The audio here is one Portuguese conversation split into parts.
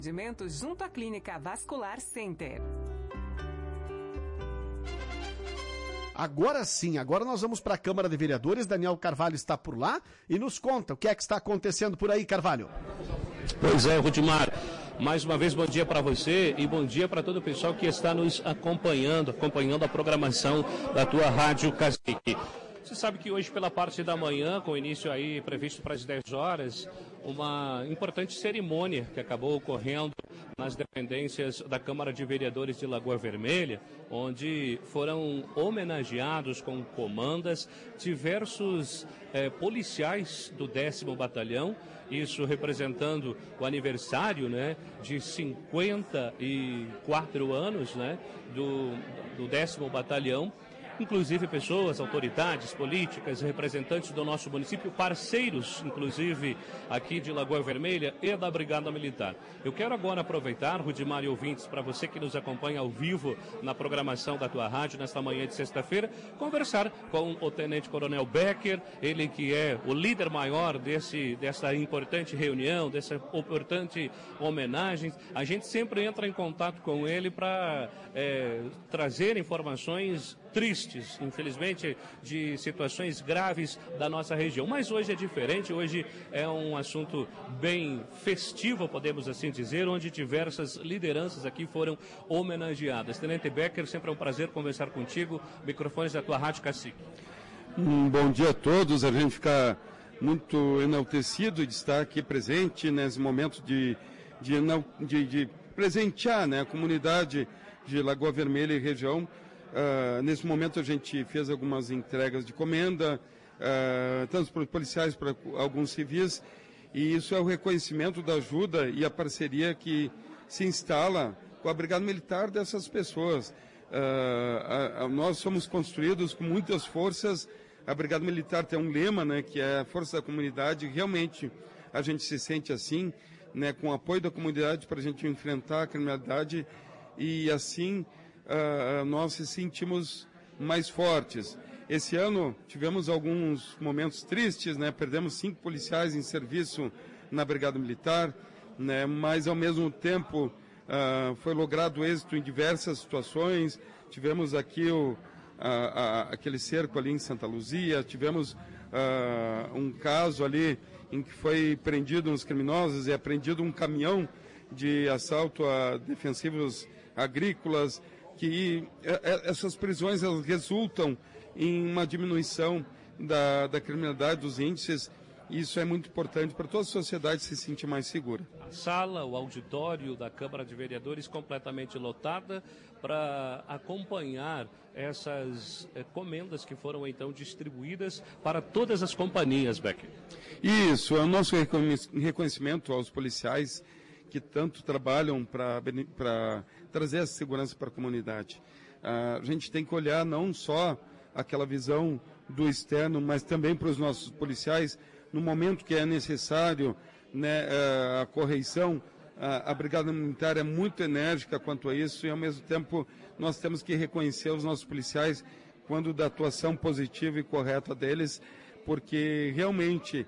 Junto à Clínica Vascular Center. Agora sim, agora nós vamos para a Câmara de Vereadores. Daniel Carvalho está por lá e nos conta o que é que está acontecendo por aí, Carvalho. Pois é, Rudimar. Mais uma vez, bom dia para você e bom dia para todo o pessoal que está nos acompanhando a programação da tua Rádio Cacique. Você sabe que hoje, pela parte da manhã, com início aí previsto para as 10 horas, uma importante cerimônia que acabou ocorrendo nas dependências da Câmara de Vereadores de Lagoa Vermelha, onde foram homenageados com comandas diversos policiais do 10º Batalhão, isso representando o aniversário, né, de 54 anos, né, do 10º Batalhão. Inclusive pessoas, autoridades políticas, representantes do nosso município, parceiros, inclusive, aqui de Lagoa Vermelha e da Brigada Militar. Eu quero agora aproveitar, Rudimar e ouvintes, para você que nos acompanha ao vivo na programação da tua rádio, nesta manhã de sexta-feira, conversar com o Tenente Coronel Becker, ele que é o líder maior dessa importante reunião, dessa importante homenagem. A gente sempre entra em contato com ele para trazer informações tristes, infelizmente, de situações graves da nossa região. Mas hoje é diferente, hoje é um assunto bem festivo, podemos assim dizer, onde diversas lideranças aqui foram homenageadas. Tenente Becker, sempre é um prazer conversar contigo. Microfones da tua Rádio Cacique. Bom dia a todos, a gente fica muito enaltecido de estar aqui presente nesse momento de presentear, né, a comunidade de Lagoa Vermelha e região. Nesse momento a gente fez algumas entregas de comenda, tanto para os policiais, para alguns civis, e isso é o reconhecimento da ajuda e a parceria que se instala com a Brigada Militar dessas pessoas. Nós somos construídos com muitas forças. A Brigada Militar tem um lema, né, que é a força da comunidade. Realmente a gente se sente assim, né, com o apoio da comunidade para a gente enfrentar a criminalidade e assim nós se sentimos mais fortes. Esse ano tivemos alguns momentos tristes, né? Perdemos 5 policiais em serviço na Brigada Militar, né? Mas ao mesmo tempo foi logrado êxito em diversas situações. Tivemos aqui aquele cerco ali em Santa Luzia, tivemos um caso ali em que foi prendido uns criminosos e apreendido um caminhão de assalto a defensivos agrícolas, que essas prisões elas resultam em uma diminuição da criminalidade, dos índices. Isso é muito importante para toda a sociedade se sentir mais segura. A sala, o auditório da Câmara de Vereadores completamente lotada para acompanhar essas comendas que foram então distribuídas para todas as companhias, Becker. Isso, é o nosso reconhecimento aos policiais que tanto trabalham para trazer essa segurança para a comunidade. A gente tem que olhar não só aquela visão do externo, mas também para os nossos policiais, no momento que é necessário, né, a correição. A Brigada Militar é muito enérgica quanto a isso e, ao mesmo tempo, nós temos que reconhecer os nossos policiais quando da atuação positiva e correta deles, porque realmente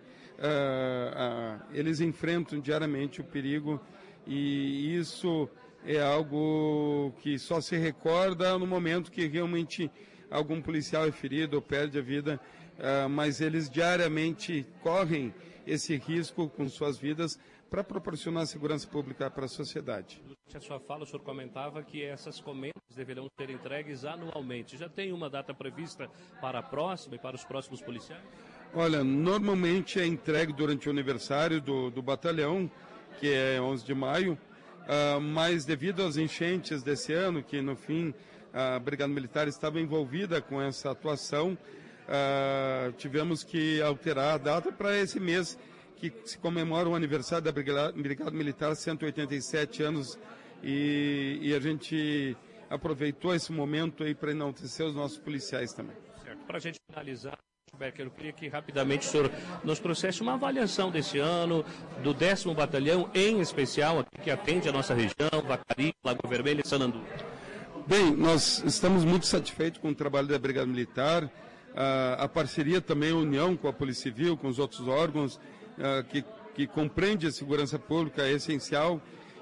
eles enfrentam diariamente o perigo e isso é algo que só se recorda no momento que realmente algum policial é ferido ou perde a vida, mas eles diariamente correm esse risco com suas vidas para proporcionar segurança pública para a sociedade. Durante a sua fala, o senhor comentava que essas comendas deverão ser entregues anualmente. Já tem uma data prevista para a próxima e para os próximos policiais? Olha, normalmente é entregue durante o aniversário do batalhão, que é 11 de maio, mas devido às enchentes desse ano, que no fim a Brigada Militar estava envolvida com essa atuação, tivemos que alterar a data para esse mês, que se comemora o aniversário da Brigada Militar, 187 anos, e a gente aproveitou esse momento aí para enaltecer os nossos policiais também. Certo. Para a gente finalizar, Becker, eu queria que rapidamente o senhor nos trouxesse uma avaliação desse ano, do 10º Batalhão, em especial, aqui que atende a nossa região, Vacaria, Lagoa Vermelha e Sanandu. Bem, nós estamos muito satisfeitos com o trabalho da Brigada Militar, a parceria também, a união com a Polícia Civil, com os outros órgãos, que compreende a segurança pública é essencial,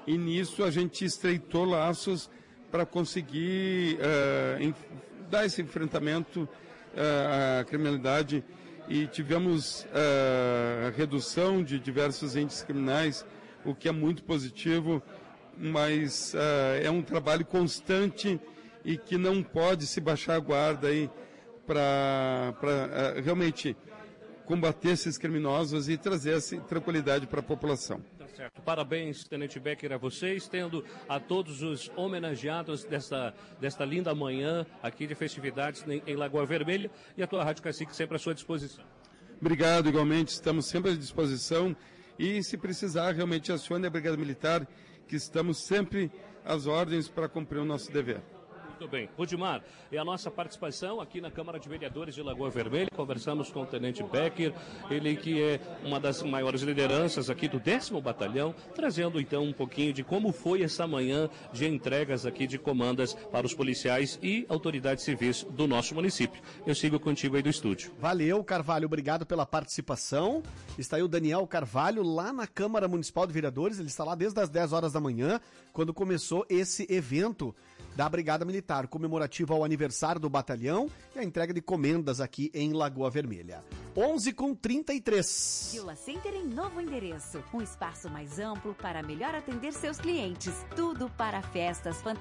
e nisso a gente estreitou laços para conseguir dar esse enfrentamento à criminalidade, e tivemos a redução de diversos índices criminais, o que é muito positivo, mas é um trabalho constante e que não pode se baixar a guarda aí para realmente combater esses criminosos e trazer essa tranquilidade para a população. Tá certo. Parabéns, Tenente Becker, a vocês, tendo a todos os homenageados desta linda manhã aqui de festividades em Lagoa Vermelha, e a tua Rádio Cacique sempre à sua disposição. Obrigado, igualmente, estamos sempre à disposição, e se precisar, realmente acione a Brigada Militar, que estamos sempre às ordens para cumprir o nosso dever. Muito bem. Rudimar, é a nossa participação aqui na Câmara de Vereadores de Lagoa Vermelha. Conversamos com o Tenente Becker, ele que é uma das maiores lideranças aqui do 10º Batalhão, trazendo então um pouquinho de como foi essa manhã de entregas aqui de comandas para os policiais e autoridades civis do nosso município. Eu sigo contigo aí do estúdio. Valeu, Carvalho, obrigado pela participação. Está aí o Daniel Carvalho lá na Câmara Municipal de Vereadores, ele está lá desde as 10 horas da manhã, quando começou esse evento da Brigada Militar, comemorativo ao aniversário do batalhão e a entrega de comendas aqui em Lagoa Vermelha. 11h33. Vila Center em novo endereço. Um espaço mais amplo para melhor atender seus clientes. Tudo para festas, fantasias